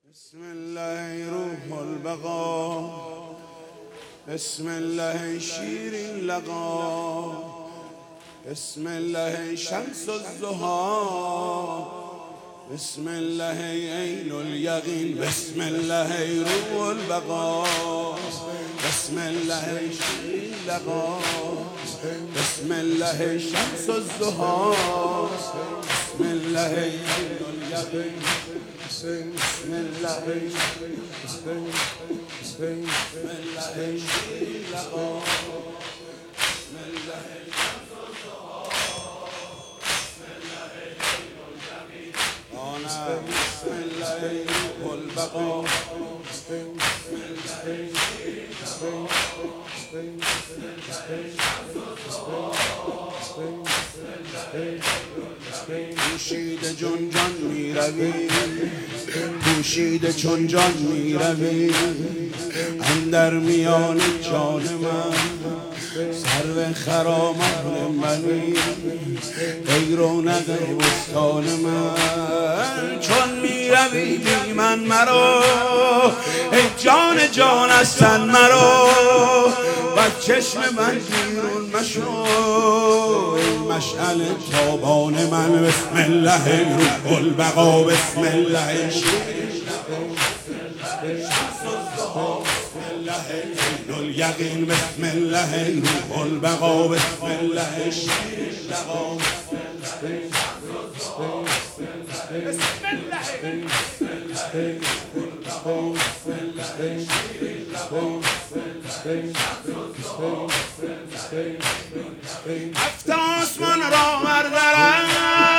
بسم الله روح البقا، بسم الله شیر اللقا، بسم الله شمس الضحی، بسم الله عین الیقین، بسم الله روح البقا، بسم الله شیر اللقا، بسم الله شمس الضحی، بسم الله عین الیقین، بسم الله بسم الله شیر اللقا، بسم الله شمس الضحی، بسم الله عین الیقین، بسم الله روح البقا، بسم الله شیر اللقا، بسم الله شمس الضحی، پوشیده چون جان می روی، پوشیده چون جان می روی، اندر میان جان من سرو خرامت منی، ای رونق بستان من چون می روی بی من مرا، ای جان جان از تن مرا، و چشم من بیرون مشو، ای مشعل تابان من، بسم الله روح البقا، بسم الله شیر شمس الضحی، بسم الله عین الیقین، بسم الله روح البقا، بسم الله شیر اللقا، بسم الله هفت آسمان را بردارم،